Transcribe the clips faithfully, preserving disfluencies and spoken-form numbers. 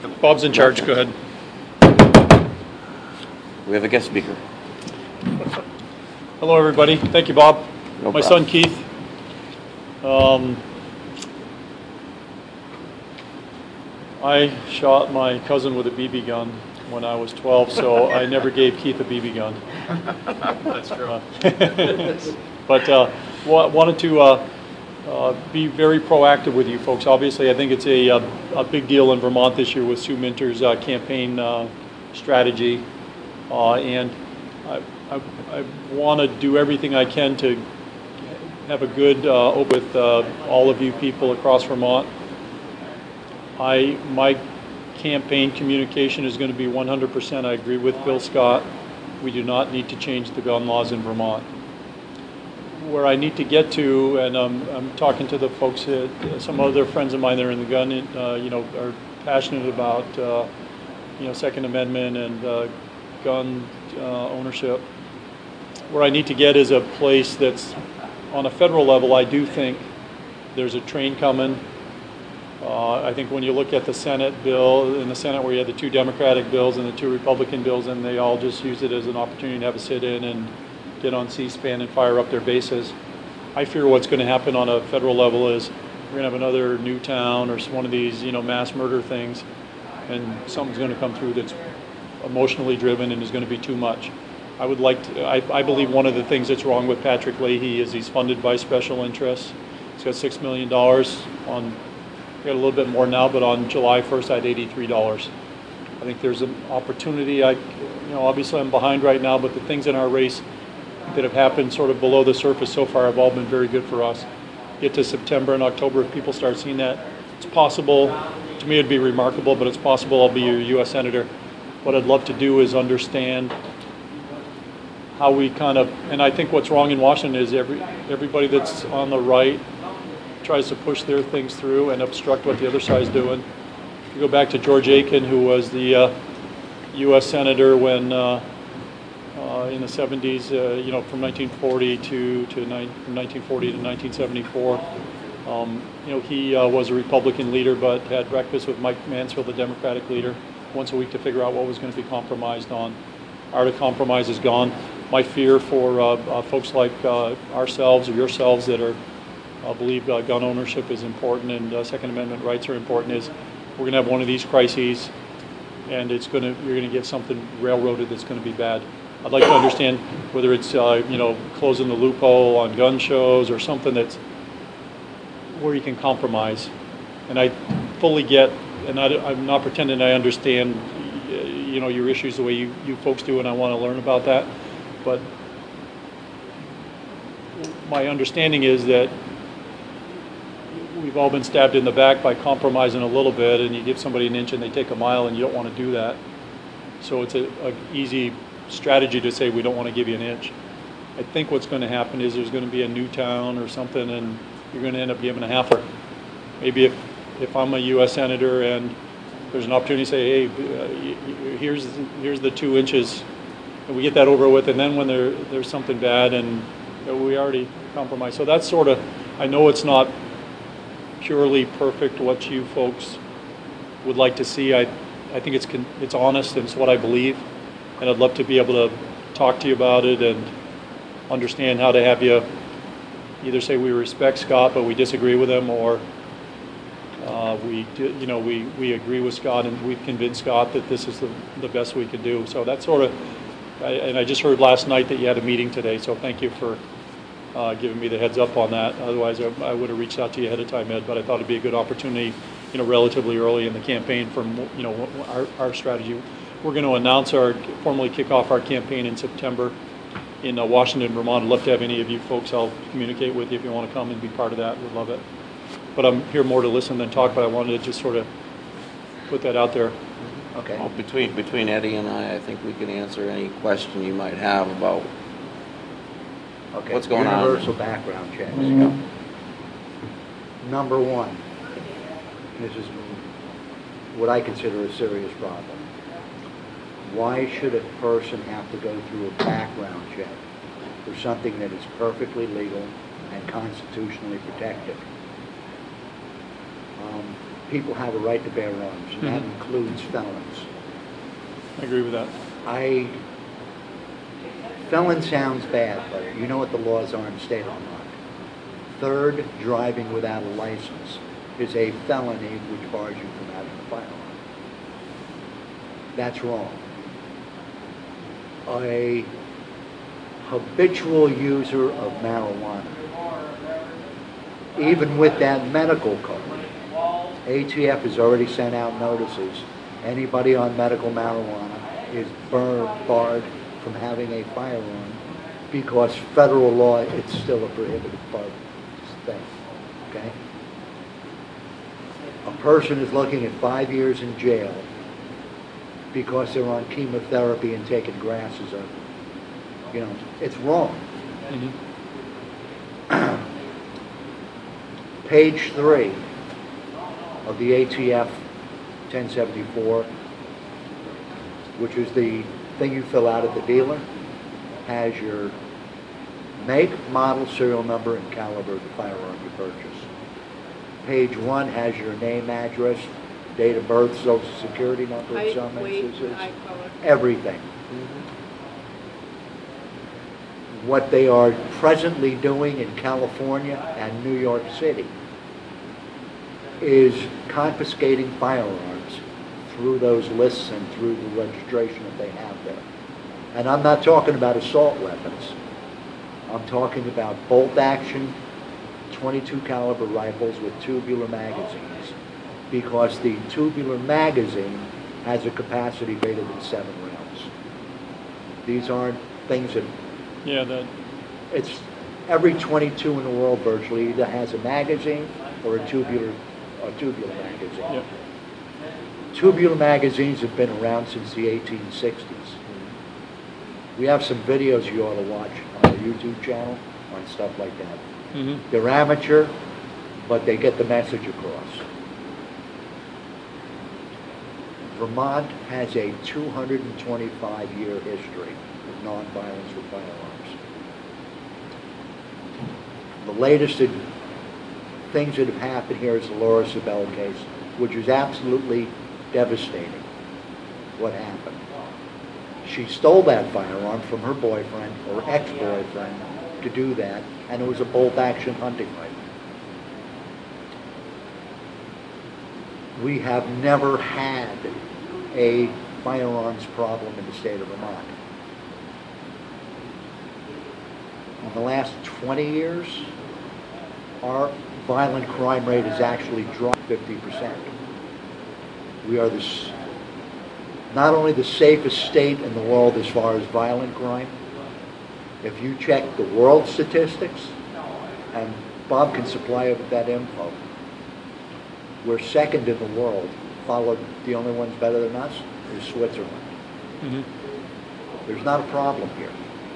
Bob's in charge. Go ahead. We have a guest speaker. Hello, everybody. Thank you, Bob. No My problem. son, Keith. Um, I shot my cousin with a B B gun when I was twelve, so I never gave Keith a B B gun. That's true. Uh, but uh, wa- wanted to uh, uh, be very proactive with you folks. Obviously, I think it's a, a, a big deal in Vermont this year with Sue Minter's uh, campaign uh, strategy. Uh, and I, I, I want to do everything I can to have a good uh, open with uh, all of you people across Vermont. I, my campaign communication is going to be one hundred percent. I agree with Bill Scott. We do not need to change the gun laws in Vermont. Where I need to get to, and um, I'm talking to the folks, uh, some other friends of mine that are in the gun, uh, you know, are passionate about, uh, you know, Second Amendment and uh, gun uh, ownership. Where I need to get is a place that's on a federal level. I do think there's a train coming. Uh, I think when you look at the Senate bill, in the Senate where you had the two Democratic bills and the two Republican bills, and they all just use it as an opportunity to have a sit-in and get on C-SPAN and fire up their bases. I fear what's going to happen on a federal level is we're going to have another Newtown or one of these, you know, mass murder things, and something's going to come through that's emotionally driven and is going to be too much. I would like to, I, I believe one of the things that's wrong with Patrick Leahy is he's funded by special interests. He's got six million dollars on, we got a little bit more now, but on July first I had eighty-three dollars. I think there's an opportunity. I, you know, obviously I'm behind right now, but the things in our race that have happened sort of below the surface so far have all been very good for us. Get to September and October, if people start seeing that, it's possible. To me it'd be remarkable, but it's possible I'll be a U S Senator. What I'd love to do is understand how we kind of, and I think what's wrong in Washington is every everybody that's on the right tries to push their things through and obstruct what the other side's doing. If you go back to George Aiken, who was the uh, U S Senator when uh, uh, in the seventies, uh, you know, from nineteen forty to, to nine, from nineteen forty to nineteen seventy-four. Um, you know, he uh, was a Republican leader, but had breakfast with Mike Mansfield, the Democratic leader, once a week to figure out what was going to be compromised on. Art of compromise is gone. My fear for uh, uh, folks like uh, ourselves or yourselves that are uh, believe uh, gun ownership is important and uh, Second Amendment rights are important is we're going to have one of these crises, and it's going to you're going to get something railroaded that's going to be bad. I'd like to understand whether it's uh, you know closing the loophole on gun shows or something that's where you can compromise. And I fully get, and I, I'm not pretending I understand you know your issues the way you, you folks do, and I want to learn about that. But my understanding is that we've all been stabbed in the back by compromising a little bit, and you give somebody an inch and they take a mile, and you don't want to do that. So it's a, a easy strategy to say we don't want to give you an inch. I think what's going to happen is there's going to be a Newtown or something, and you're going to end up giving a halfer. Maybe if if I'm a U S Senator and there's an opportunity to say, hey, uh, here's here's the two inches, and we get that over with, and then when there there's something bad and you know, we already compromised. So that's sort of, I know it's not purely perfect what you folks would like to see. I I think it's con it's honest and it's what I believe, and I'd love to be able to talk to you about it and understand how to have you either say we respect Scott but we disagree with him, or uh, we do, you know we we agree with Scott and we've convinced Scott that this is the the best we can do. So that's sort of, I, and I just heard last night that you had a meeting today, so thank you for uh, giving me the heads up on that. Otherwise I, I would have reached out to you ahead of time, Ed, but I thought it'd be a good opportunity, you know, relatively early in the campaign from, you know, our, our strategy. We're going to announce our, formally kick off our campaign in September in uh, Washington, Vermont. I'd love to have any of you folks. I'll communicate with you if you want to come and be part of that. We'd love it. But I'm here more to listen than talk, but I wanted to just sort of put that out there. Okay. Well, between between Eddie and I, I think we can answer any question you might have about okay. what's going Universal on. Universal background checks. Mm-hmm. Number one, this is what I consider a serious problem. Why should a person have to go through a background check for something that is perfectly legal and constitutionally protected? Um, people have a right to bear arms, and that Mhm. includes felons. I agree with that. I, felon sounds bad, but you know what the laws are in the state of Vermont. Third, driving without a license is a felony which bars you from having a firearm. That's wrong. A habitual user of marijuana, even with that medical card, A T F has already sent out notices. Anybody on medical marijuana is bar- barred from having a firearm because federal law, it's still a prohibited part thing, okay? A person is looking at five years in jail because they're on chemotherapy and taking grasses of, you know, it's wrong. Mhm. Page three of the A T F ten seventy-four, which is the thing you fill out at the dealer, has your make, model, serial number, and caliber of the firearm you purchase. Page one has your name, address, date of birth, social security number in Height, some weight, instances, eye color. everything. What they are presently doing in California and New York City is confiscating firearms through those lists and through the registration that they have there. And I'm not talking about assault weapons. I'm talking about bolt action twenty-two caliber rifles with tubular magazines, because the tubular magazine has a capacity greater than seven rounds. These aren't things that, Yeah, that, it's every twenty-two in the world virtually either has a magazine or a tubular, a tubular magazine. yeah. Tubular magazines have been around since the eighteen sixties. We have some videos you ought to watch on our YouTube channel on stuff like that. Mhm. They're amateur, but they get the message across. Vermont has a two hundred twenty-five year history of nonviolence with firearms. The latest in- things that have happened here is the Laura Sabella case, which is absolutely devastating. What happened? She stole that firearm from her boyfriend or ex-boyfriend to do that, and it was a bolt-action hunting rifle. We have never had a firearms problem in the state of Vermont. In the last twenty years, our violent crime rate has actually dropped fifty percent. We are this, not only the safest state in the world as far as violent crime. If you check the world statistics, and Bob can supply you with that info, we're second in the world, followed, the only ones better than us is Switzerland. Mhm. There's not a problem here.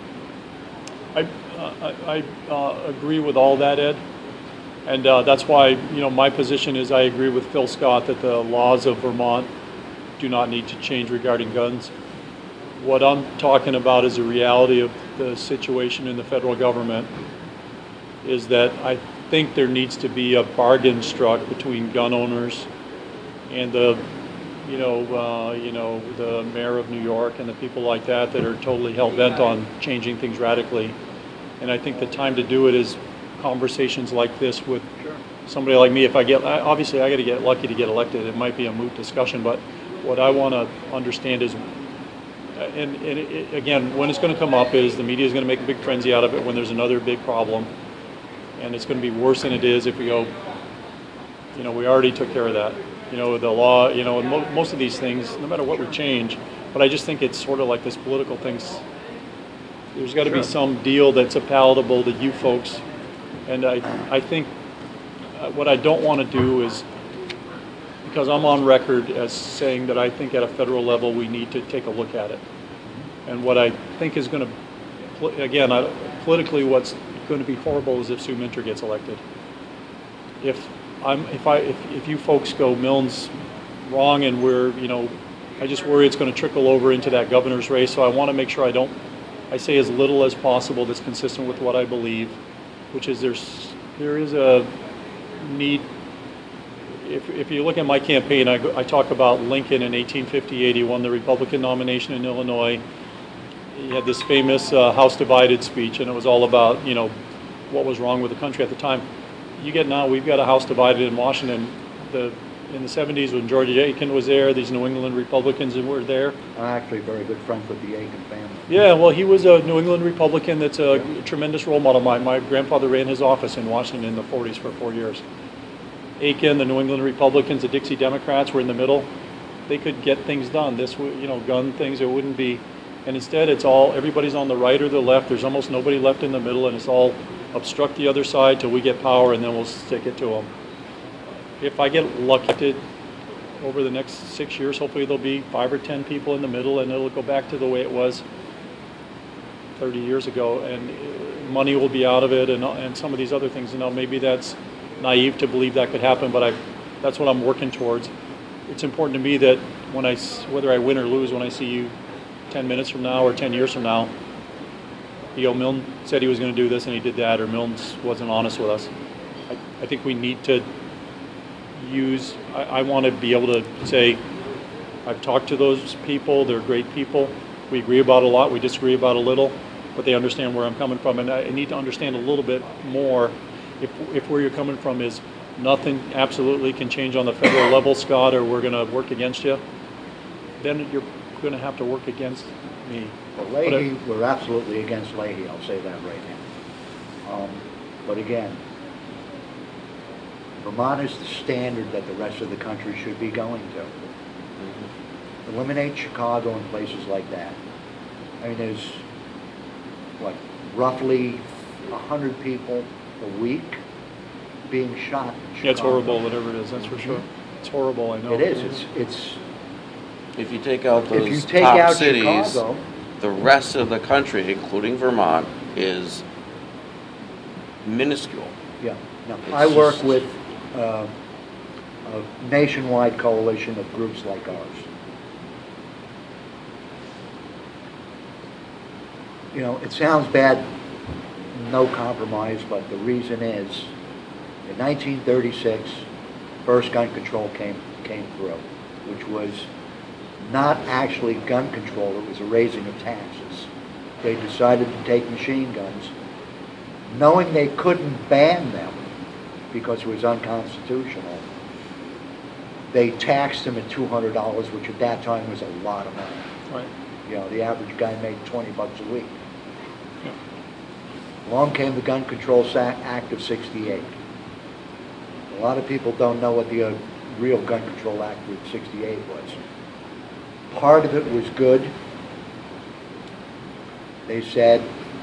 I, uh, I, I uh, agree with all that, Ed. And uh, that's why, you know, my position is I agree with Phil Scott that the laws of Vermont do not need to change regarding guns. What I'm talking about is the reality of the situation in the federal government is that I think there needs to be a bargain struck between gun owners and the, you know, uh, you know, the mayor of New York and the people like that that are totally hell-bent on changing things radically. And I think the time to do it is conversations like this with somebody like me. If I get, I- obviously I got to get lucky to get elected. It might be a moot discussion, but what I want to understand is, and, and it, again, when it's going to come up is the media is going to make a big frenzy out of it when there's another big problem, and it's going to be worse than it is if we go, you know, we already took care of that. You know, the law, you know, and mo- most of these things, no matter what we change, but I just think it's sort of like this political thing. There's got to be some deal that's palatable to you folks. And I, I think uh, what I don't want to do is, because I'm on record as saying that I think at a federal level we need to take a look at it. And what I think is going to, again, I, politically what's going to be horrible is if Sue Minter gets elected. If I'm, if I, if, if you folks go Milne's wrong and we're, you know, I just worry it's going to trickle over into that governor's race. So I want to make sure I don't, I say as little as possible that's consistent with what I believe, which is there's there is a need if, if you look at my campaign, I, go- I talk about Lincoln in eighteen fifty-eight. He won the Republican nomination in Illinois. He had this famous uh, House Divided speech, and it was all about, you know, what was wrong with the country at the time. You get now, we've got a House divided in Washington. The, in the seventies, when George Aiken was there, these New England Republicans were there. I'm actually very good friends with the Aiken family. Yeah, well, he was a New England Republican that's a tremendous role model. My, my grandfather ran his office in Washington in the forties for four years. Aiken, the New England Republicans, the Dixie Democrats were in the middle. They could get things done. This, would, you know, gun things, it wouldn't be. And instead, it's all, everybody's on the right or the left. There's almost nobody left in the middle, and it's all obstruct the other side till we get power, and then we'll stick it to them. If I get lucky to, over the next six years, hopefully there'll be five or ten people in the middle, and it'll go back to the way it was thirty years ago, and uh, money will be out of it, and, and some of these other things. You know, maybe that's naive to believe that could happen, but I, that's what I'm working towards. It's important to me that when I, s- whether I win or lose, when I see you ten minutes from now or ten years from now, you know, Milne said he was going to do this and he did that, or Milne wasn't honest with us. I, I think we need to use, I, I want to be able to say, I've talked to those people, they're great people. We agree about a lot, we disagree about a little, but they understand where I'm coming from. And I, I need to understand a little bit more if, if where you're coming from is nothing absolutely can change on the federal level, Scott, or we're going to work against you, then you're going to have to work against me. Well, But I- Leahy, we're absolutely against Leahy, I'll say that right now. Um, But again, Vermont is the standard that the rest of the country should be going to. Eliminate Chicago and places like that. I mean, there's, what, roughly a hundred people a week being shot in Chicago. Yeah, it's horrible, whatever it is, that's for sure. It's horrible, I know. It is, it's, it's, If you take out If you those take top out cities, Chicago- the rest of the country, including Vermont, is minuscule. yeah. Now, It's I work just- with uh, a nationwide coalition of groups like ours. You know, it sounds bad, no compromise, but the reason is, in nineteen thirty-six, first gun control came, came through, which was not actually gun control, it was a raising of taxes. They decided to take machine guns, knowing they couldn't ban them because it was unconstitutional. They taxed them at two hundred dollars, which at that time was a lot of money. Right. You know, the average guy made twenty bucks a week. Yeah. Along came the Gun Control Sa- Act of sixty-eight. A lot of people don't know what the uh, real Gun Control Act of sixty-eight was. Part of it was good. They said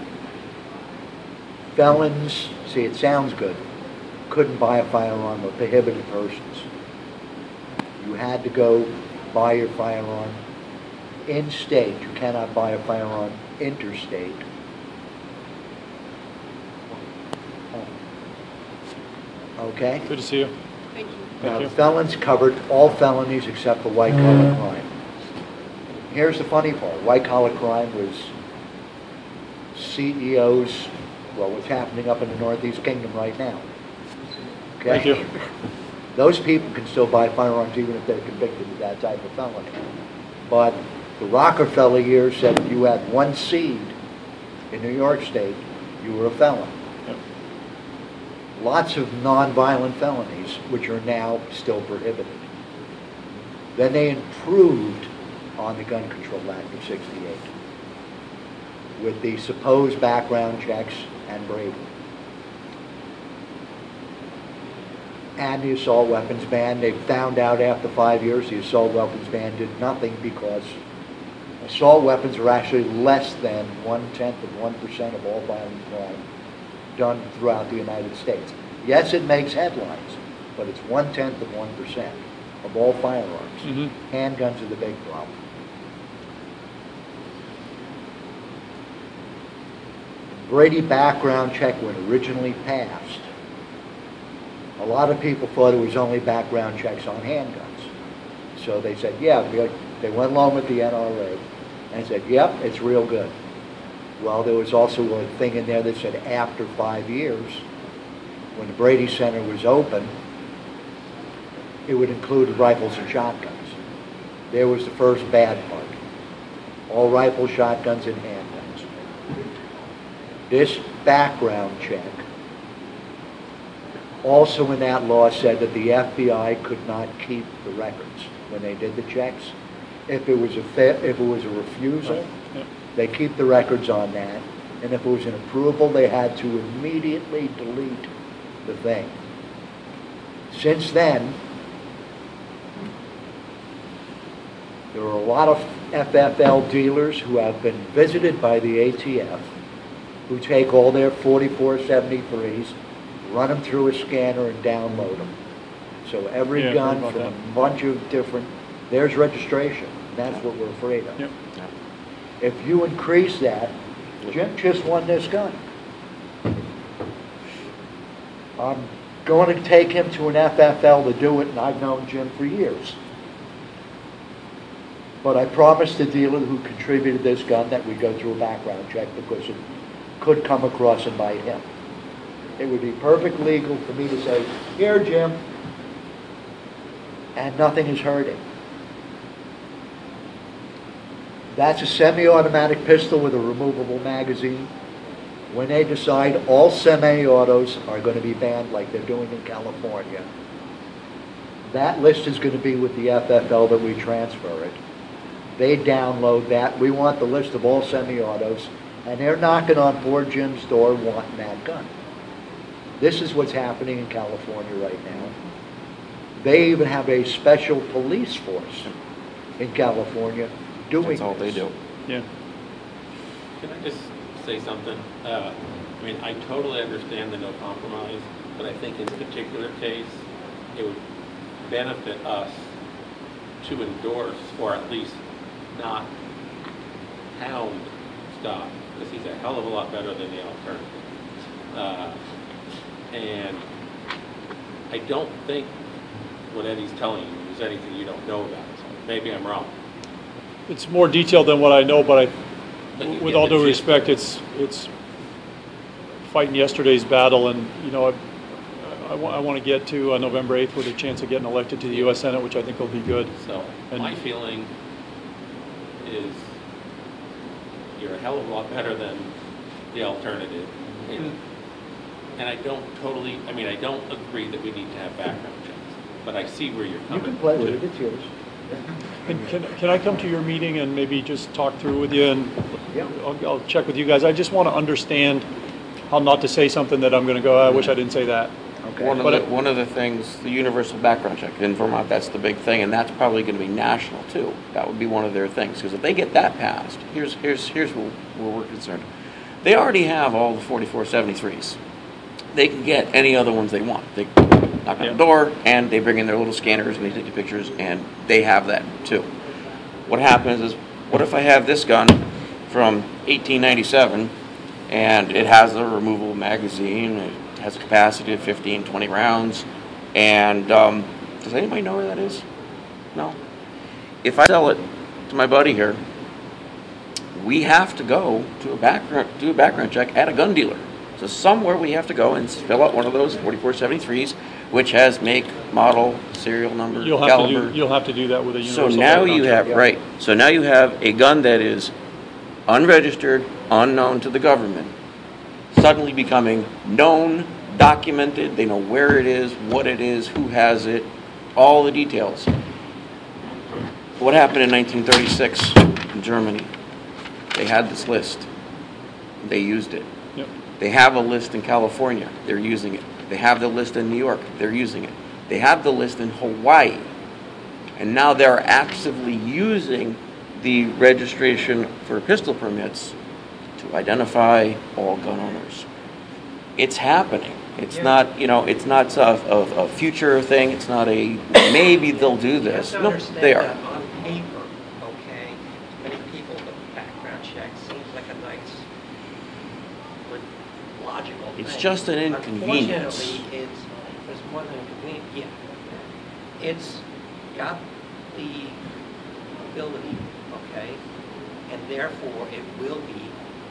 felons, see, it sounds good, couldn't buy a firearm, or prohibited persons. You had to go buy your firearm in-state. You cannot buy a firearm interstate. Okay? Good to see you. Thank you. Now, Thank you. felons covered all felonies except for white-collar crime. Here's the funny part. White-collar crime was C E Os, well, what's happening up in the Northeast Kingdom right now. Okay? Thank you. Those people can still buy firearms even if they're convicted of that type of felony. But the Rockefeller years said if you had one seed in New York State, you were a felon. Yep. Lots of nonviolent felonies, which are now still prohibited. Then they improved on the Gun Control Act of sixty-eight with the supposed background checks and Brady. And the assault weapons ban. They found out after five years the assault weapons ban did nothing because assault weapons are actually less than one-tenth of one percent of all violent crime done throughout the United States. Yes, it makes headlines, but it's one-tenth of one percent of all firearms. Mhm. Handguns are the big problem. Brady background check when originally passed, a lot of people thought it was only background checks on handguns. So they said, yeah, they- they went along with the N R A and said, yep, it's real good. Well, there was also a thing in there that said after five years, when the Brady Center was open, it would include rifles and shotguns. There was the first bad part. All rifles, shotguns, and handguns. This background check also in that law said that the F B I could not keep the records when they did the checks. If it was a fa- if it was a refusal, Right. Yep. they keep the records on that, and if it was an approval, they had to immediately delete the thing. Since then, there are a lot of F F L dealers who have been visited by the A T F, who take all their forty-four seventy-threes, run them through a scanner and download them. So every Yeah, gun heard about from that. a bunch of different, there's registration. That's what we're afraid of. Yep. If you increase that, Jim just won this gun. I'm going to take him to an F F L to do it, and I've known Jim for years. But I promised the dealer who contributed this gun that we go through a background check because it could come across and bite him. It would be perfect legal for me to say, here, Jim, and nothing is hurting. That's a semi-automatic pistol with a removable magazine. When they decide all semi-autos are going to be banned like they're doing in California, that list is going to be with the F F L that we transfer it. They download that. We want the list of all semi-autos, and they're knocking on poor Jim's door wanting that gun. This is what's happening in California right now. They even have a special police force in California doing That's all they this. do. Yeah. Can I just say something? Uh, I mean, I totally understand the no compromise, but I think in this particular case, it would benefit us to endorse, or at least not hound Scott, because he's a hell of a lot better than the alternative. Uh, and I don't think what Eddie's telling you is anything you don't know about. So maybe I'm wrong. It's more detailed than what I know, but But I, you with get all the due gist. respect, it's, it's fighting yesterday's battle, and, you know, I, I, wa- I want to get to uh, November eighth with a chance of getting elected to the U S Senate, which I think will be good. So And- my feeling is you're a hell of a lot better than the alternative. And, and I don't totally, I mean, I don't agree that we need to have background checks, but I see where you're You coming can play with to. it, it's yours. Can, can, can I come to your meeting and maybe just talk through with you, and Yeah. I'll, I'll check with you guys. I just want to understand how not to say something that I'm going to go, I wish I didn't say that. Okay. One of But the, it- one of the things, the universal background check in Vermont, that's the big thing, and that's probably going to be national too. That would be one of their things, because if they get that passed, here's here's here's where, where we're concerned. They already have all the forty-four seventy-threes. They can get any other ones they want. They knock on Yeah. the door, and they bring in their little scanners, and they take the pictures, and they have that too. What happens is, what if I have this gun from eighteen ninety-seven, and it has a removable magazine, it has a capacity of fifteen, twenty rounds, and um, does anybody know where that is? No. If I sell it to my buddy here, we have to go to a background, do a background check at a gun dealer. So somewhere we have to go and fill out one of those forty-four seventy-threes, which has make, model, serial number, You'll have caliber. to do, you'll have to do that with a So universal now background you check. have, yeah. right, so now you have a gun that is unregistered, unknown to the government, suddenly becoming known, documented, they know where it is, what it is, who has it, all the details. What happened in nineteen thirty-six in Germany? They had this list. They used it. Yep. They have a list in California. They're using it. They have the list in New York. They're using it. They have the list in Hawaii. And now they're actively using the registration for pistol permits to identify all gun owners. It's happening. It's Yeah. not, you know, it's not a, a, a future thing. It's not a, maybe they'll do You this. have to No, understand they are. that on paper, okay, many people, the background check seems like a nice, good, logical thing. It's just an inconvenience. Unfortunately, it's, it's more than inconvenient, yeah. It's got the ability, okay, and therefore it will be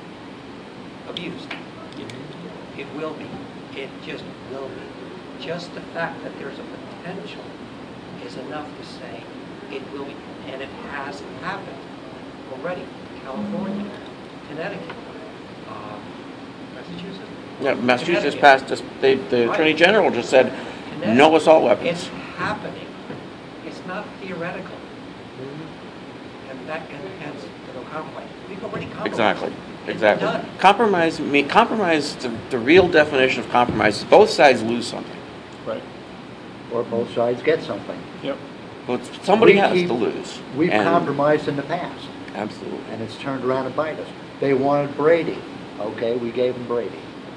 abused. It will be. It just will be. Just the fact that there's a potential is enough to say it will be, and it has happened already. California, Connecticut, uh, Massachusetts. Yeah, Massachusetts Connecticut. passed this, they, the Right. Attorney General just said, Connecticut. no assault It's weapons. happening. It's not theoretical. And that, and hence, the no compromise. We've already compromised. Exactly, It's exactly. done. Compromise, me, compromise, the, the real definition of compromise is both sides lose something. Right. Or both sides get something. Yep. But somebody We has keep- to lose. We've And- compromised in the past, Absolutely. and it's turned around and bite us. They wanted Brady, okay, we gave them Brady.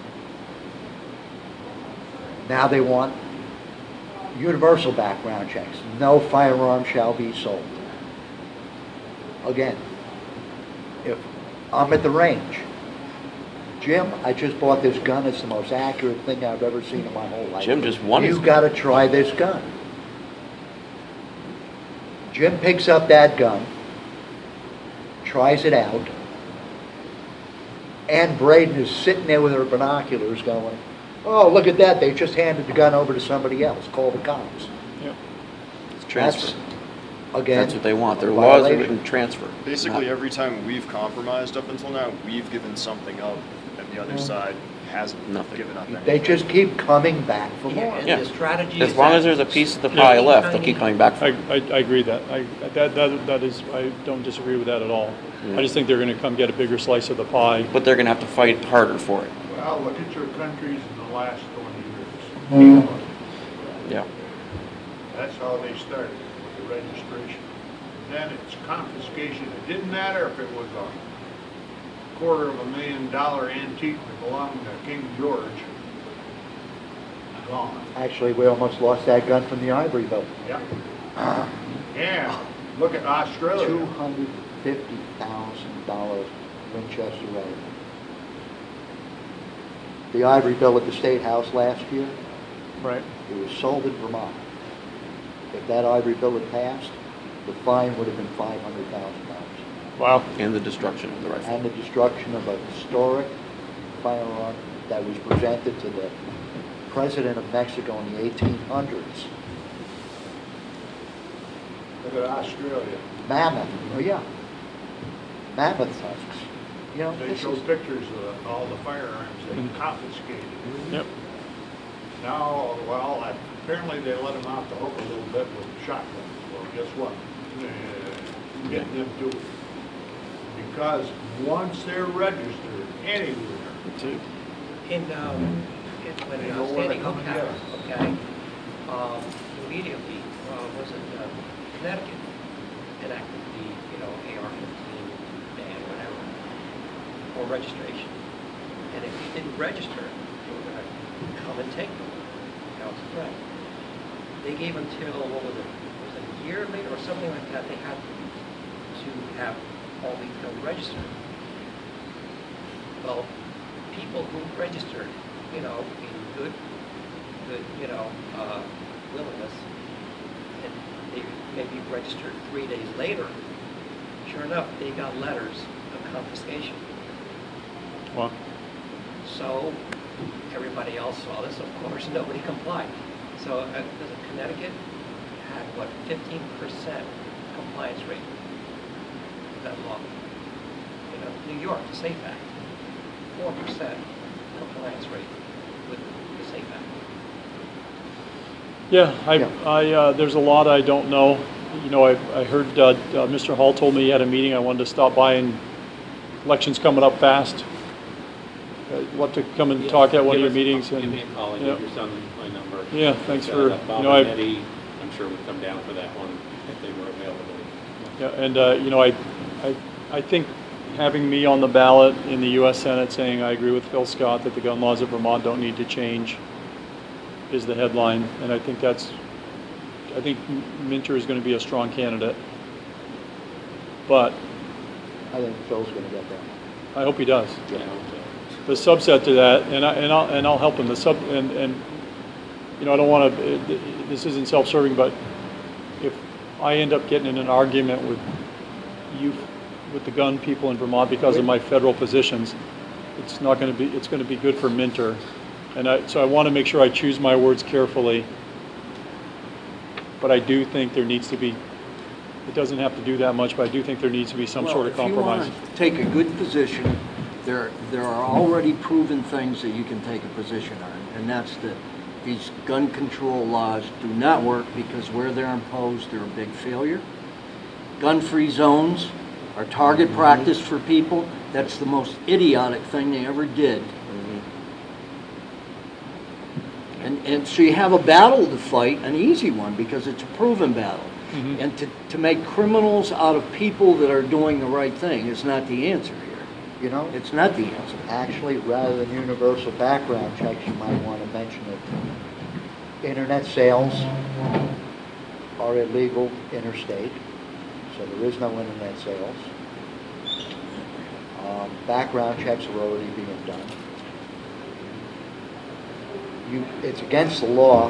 Now they want universal background checks. No firearm shall be sold. Again, if I'm at the range, Jim, I just bought this gun. It's the most accurate thing I've ever seen in my whole life. Jim just won his You've got to try this gun. Jim picks up that gun, tries it out, Ann Braden is sitting there with her binoculars going, oh, look at that, they just handed the gun over to somebody else, call the cops. Yep. It's transfer. That's, again, That's what they want. Their a laws are violation. written transfer. Basically, Not- every time we've compromised up until now, we've given something up, and the other side hasn't Nothing. given up anything. They just keep coming back for Yeah, more. and Yeah. the strategy As is long that- as there's a piece of the pie Yeah. left, they'll keep coming back for I, it. I, I agree that. I, that, that, that is, I don't disagree with that at all. Yeah. I just think they're gonna come get a bigger slice of the pie. But they're gonna have to fight harder for it. Well, look at your countries in the last twenty years. Yeah. That's how they started, with the registration. Then it's confiscation. It didn't matter if it was a quarter of a million dollar antique that belonged to King George. Gone. Actually, we almost lost that gun from the Ivory Bill. Yep. And look at Australia. Two hundred fifty thousand dollars Winchester rifle. The Ivory Bill at the State House last year, Right. it was sold in Vermont. If that Ivory Bill had passed, the fine would have been five hundred thousand dollars. Wow. And the destruction of the rifle. And the destruction of a historic firearm that was presented to the President of Mexico in the eighteen hundreds. Look at Australia. Mammoth, oh yeah. Mammoth tusks. You know, They this show is, pictures of all the firearms they Mhm. confiscated. Yep. Now, well, apparently they let them off the hook a little bit with shotguns. Well, guess what? Uh, Getting them to it. Because once they're registered anywhere, Too. In, um, in, when They I know was where standing they're Hook coming House, okay, um, immediately, uh, was it, uh, Connecticut enacted the, you know, A R fifteen ban, whatever, or registration. And if you didn't register, they were gonna come and take them. That was a threat. They gave until, what was it, was it a year later or something like that, they had to have all these guns registered. Well, people who registered, you know, in good, good, you know, uh, willingness, and they maybe registered three days later, sure enough, they got letters of confiscation. Wow. So, everybody else saw this, of course, nobody complied. So, uh, Connecticut had, what, fifteen percent compliance rate with that law. You know, New York, the SAFE Act, four percent compliance rate with the SAFE Act. Yeah, I, Yeah. I, uh, there's a lot I don't know. You know, I, I heard, uh, uh, Mister Hall told me he had a meeting. I wanted to stop by, and election's coming up fast. I'd love to come and talk at one of your Give us- meetings. Give and me a call, and yeah. give your son my number. Yeah, thanks Uh, for, Bob you know, I, and Eddie, I'm sure would come down for that one if they were available. yeah, and, uh, you know, I, I, I think having me on the ballot in the U S Senate saying I agree with Phil Scott that the gun laws of Vermont don't need to change is the headline, and I think that's, I think Minter is going to be a strong candidate. But I think Phil's gonna get that. I hope he does. You know, The subset to that, and I, and I'll, and I'll help him, the sub, and, and, you know, I don't want to, this isn't self-serving, but if I end up getting in an argument with you, with the gun people in Vermont because of my federal positions, it's not going to be, it's going to be good for Minter. And I, so I want to make sure I choose my words carefully. but I do think there needs to be, it doesn't have to do that much, but I do think there needs to be some sort of compromise. Well, if you want to take a good position, there, there are already proven things that you can take a position on, and that's that these gun control laws do not work because where they're imposed, they're a big failure. Gun-free zones are target practice for people. That's the most idiotic thing they ever did. And, and so you have a battle to fight, an easy one, because it's a proven battle. Mhm. And to, to make criminals out of people that are doing the right thing is not the answer here. You know, It's not the answer. actually, rather than universal background checks, you might want to mention that internet sales are illegal interstate, so there is no internet sales. Um, background checks are already being done. You, it's against the law.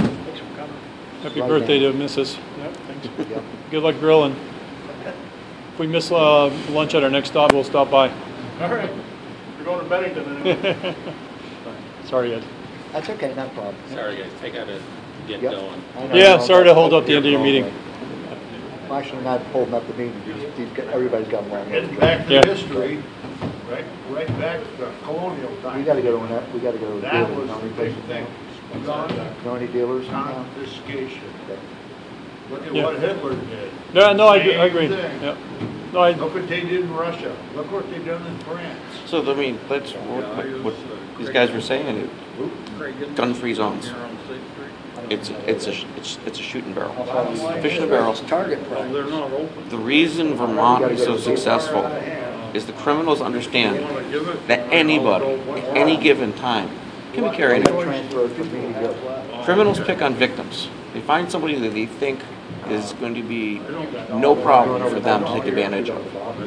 Happy Right birthday now. to Missus Yep, thanks. Yep. Good luck grilling. If we miss uh, lunch at our next stop, we'll stop by. All right, you're going to Bennington anyway. Sorry, Ed. That's okay, not a problem. Sorry, guys, I gotta get Yep. going. I know, Yeah, no, sorry to that's- hold up the end of your meeting. I'm actually not holding up the meeting, These- these got- everybody's got one. Getting back to Yeah. history, right, right back to colonial times. We gotta go to that, we gotta go to. That dealers, was don't the we? big thing. Gun Know any dealers in town? confiscation. Look at Yeah. what Hitler did. No, no, I agree. I agree. Same thing. Yep. No, I, Look what they did in Russia. Look what they done in France. So, I mean, that's what, what these guys were saying, gun-free zones. It's, it's a, it's, it's a shooting barrel. Fish in a barrel. Target practice. The reason Vermont is so successful is the criminals understand that anybody, at any given time, can be carrying it. Transferred from me to you. Criminals pick on victims. They find somebody that they think is going to be no problem for them to take advantage of.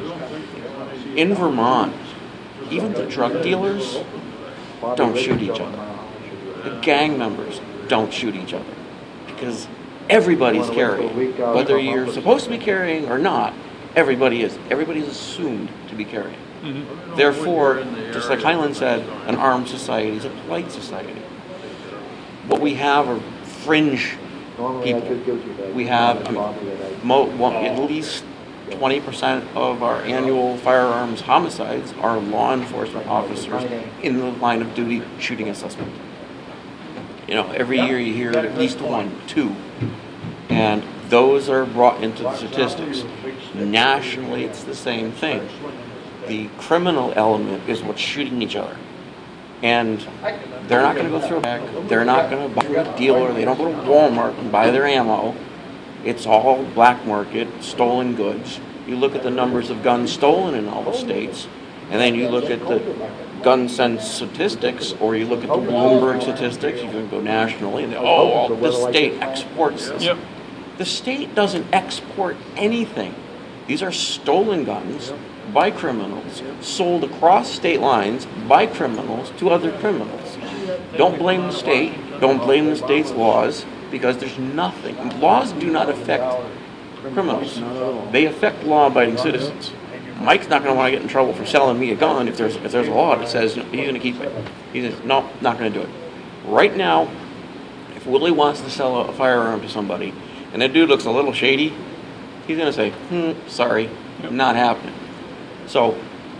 In Vermont, even the drug dealers don't shoot each other. The gang members don't shoot each other because everybody's carrying. Whether you're supposed to be carrying or not, everybody is. Everybody's assumed to be carrying. Therefore, just like Highland said, an armed society is a polite society. What we have are fringe Normally I people. could give you that. We have um, Probably that I- mo- one, at least twenty percent of our annual firearms homicides are law enforcement officers in the line of duty shooting a suspect. You know, every year you hear at least one, two, and those are brought into the statistics. Nationally, it's the same thing. The criminal element is what's shooting each other. And they're not going to go through a back. They're not going to buy from a dealer. They don't go to Walmart and buy their ammo. It's all black market, stolen goods. You look at the numbers of guns stolen in all the states, and then you look at the gun sense statistics, or you look at the Bloomberg statistics. You can go nationally, and they, oh, well, the state exports this. Yep. The state doesn't export anything. These are stolen guns by criminals, sold across state lines by criminals to other criminals. Don't blame the state. Don't blame the state's laws, because there's nothing. Laws do not affect criminals. They affect law-abiding citizens. Mike's not going to want to get in trouble for selling me a gun if there's if there's a law that says he's going to keep it. He says, no, not going to do it. Right now, if Willie wants to sell a firearm to somebody, and that dude looks a little shady, he's going to say, hmm, sorry, not happening. So,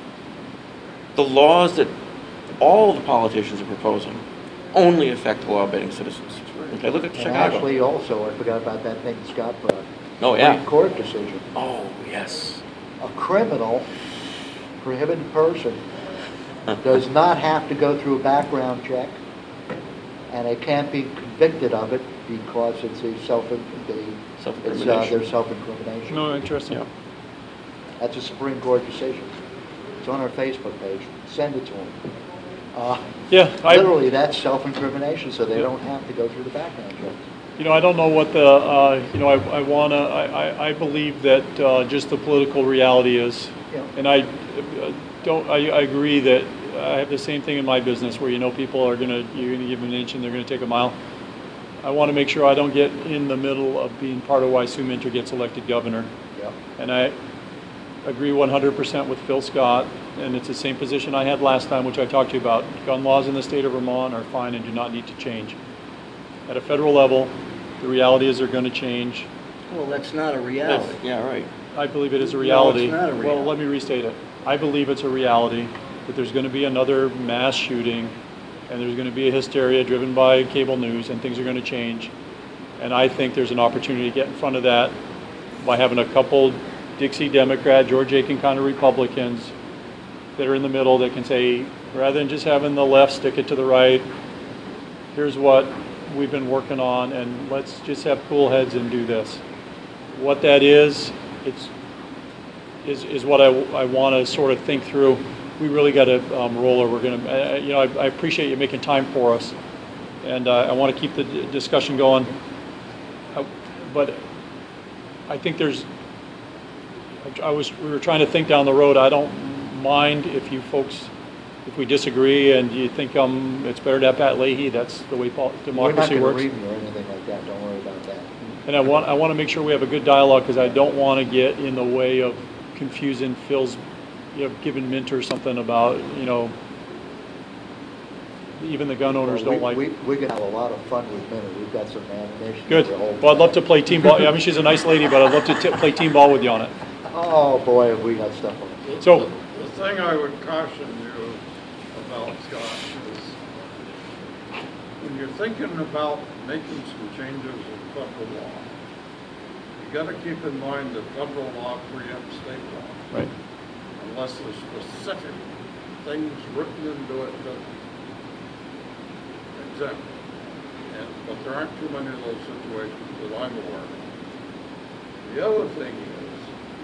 the laws that all the politicians are proposing only affect the law-abiding citizens. Okay, look at And Chicago. actually, also, I forgot about that Nathan Scott brought. Oh, yeah. Supreme Court decision. Oh, yes. A criminal, prohibited person, does not have to go through a background check, and they can't be convicted of it because it's a self, the, it's, uh, Self-incrimination. their self-incrimination. no, interesting. Yeah. That's a Supreme Court decision. It's on our Facebook page. Send it to them. Uh, Yeah, I, Literally, that's self-incrimination, so they don't have to go through the background check. you know, I don't know what the, uh, you know, I, I wanna, I, I, I believe that, uh, just the political reality is, Yeah. and I uh, don't, I, I agree that I have the same thing in my business where, you know, people are gonna, you're gonna give them an inch and they're gonna take a mile. I wanna make sure I don't get in the middle of being part of why Sue Minter gets elected governor. Yeah. And I agree one hundred percent with Phil Scott, and it's the same position I had last time, which I talked to you about. Gun laws in the state of Vermont are fine and do not need to change. At a federal level, The reality is they're going to change. Well, that's not a reality. Yeah, right. I believe it is a No, it's reality. not a Well, reality. let me restate it. I believe it's a reality that there's going to be another mass shooting, and there's going to be a hysteria driven by cable news, and things are going to change. And I think there's an opportunity to get in front of that by having a couple Dixie Democrat, George Aiken kind of Republicans that are in the middle that can say, rather than just having the left stick it to the right, here's what we've been working on, and let's just have cool heads and do this. What that is, it's is is what I, I want to sort of think through. We really got to um, roll, or we're going to, uh, you know, I, I appreciate you making time for us, and uh, I want to keep the d- discussion going. Uh, but I think there's, I was, we were trying to think down the road. I don't mind if you folks, if we disagree and you think um, it's better to have Pat Leahy. That's the way pol- democracy We're not works. going to read me or anything like that, don't worry about that. And I want, I want to make sure we have a good dialogue, because I don't want to get in the way of confusing Phil's, you know, giving Minter something about, you know, even the gun owners Well, don't like. we, we, we're going to have a lot of fun with Minnie. We've got some ammunition. Good. for a whole- Well, I'd love to play team ball. I mean, she's a nice lady, but I'd love to t- play team ball with you on it. Oh, boy, have we got stuff on it. So, The thing I would caution you about, Scott, is when you're thinking about making some changes in federal law, you gotta keep in mind that federal law preempts state law, right. unless there's specific things written into it that exempt. And, but there aren't too many of those situations that I'm aware of. The other thing is,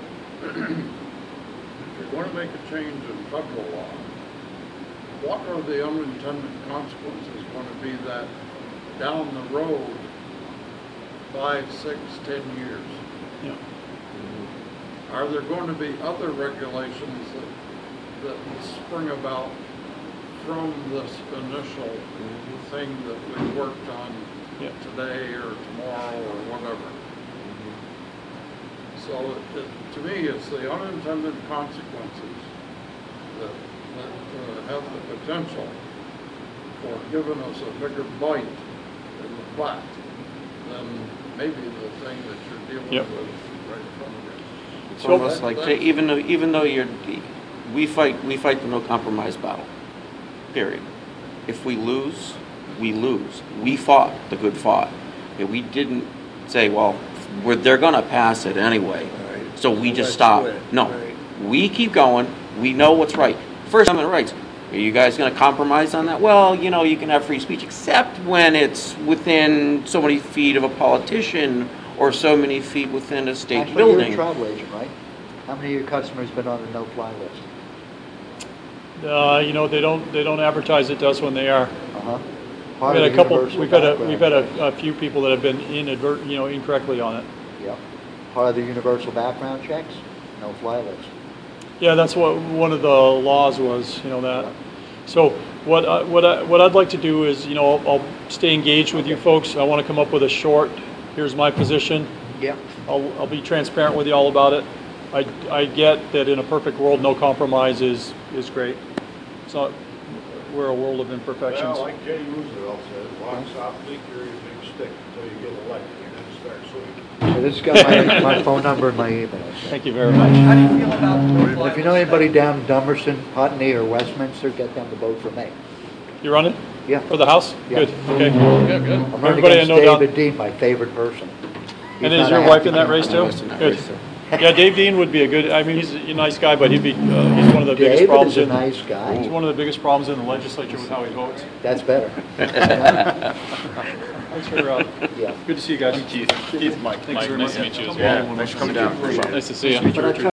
if you're going to make a change in federal law, what are the unintended consequences going to be that down the road, five, six, ten years? Yeah. Are there going to be other regulations that, that will spring about from this initial thing that we worked on Yeah. today or tomorrow or whatever? So it, it, to me, it's the unintended consequences that, that uh, have the potential for giving us a bigger bite in the butt than maybe the thing that you're dealing Yep. with right in front of you. It's So- almost like, say, even though, even though you're, we fight, we fight the no compromise battle, period. If we lose, we lose. We fought the good fought. Okay, we didn't say, well, we're, they're gonna pass it anyway, so we just Let's stop. quit. No, Right. we keep going. We know what's right. First Amendment rights. Are you guys gonna compromise on that? Well, you know, you can have free speech, except when it's within so many feet of a politician or so many feet within a state Actually, you're a building. travel agent, right? How many of your customers been on a no-fly list? Uh, you know, they don't, they don't advertise it to us when they are. Uh-huh. We've Part had of a the couple, universal we've had a, background we've had check. a, a few people that have been inadvert, you know, incorrectly on it. Yep. Part of the universal background checks, no-fly list. Yeah, that's what one of the laws was, you know, that. So what I, what I, what I'd like to do is, you know, I'll, I'll stay engaged with you folks. I want to come up with a short, here's my position. Yep. I'll, I'll be transparent with you all about it. I, I get that in a perfect world, no compromise is, is great. It's not, we're a world of imperfections. Well, like Jay Roosevelt says, walk softly, carry a big stick until you get elected and then start swinging. So this has got my, my phone number and my email. Thank you very much. How do you feel about the no-fly If you know list? anybody down in Dummerston, Putney, or Westminster, get them to vote for me. You running Yeah. for the House? Yeah. Good, okay. Good, good. I'm running Everybody I against know down. David Dean, my favorite person. He's And is not your a wife happy in that camper. race too? was in that Good. race, too. Yeah, Dave Dean would be a good, I mean, he's a nice guy, but he'd be, uh, he's one of the biggest David problems is a in. nice He's guy. one of the biggest problems in the legislature with how he votes. That's better. Thanks for, uh, Yeah. good to see you guys. Keith. Keith, Mike. Thanks Mike, very nice much. to meet you as Yeah, well. Thanks for coming down. Appreciate it. Nice to see you. But I try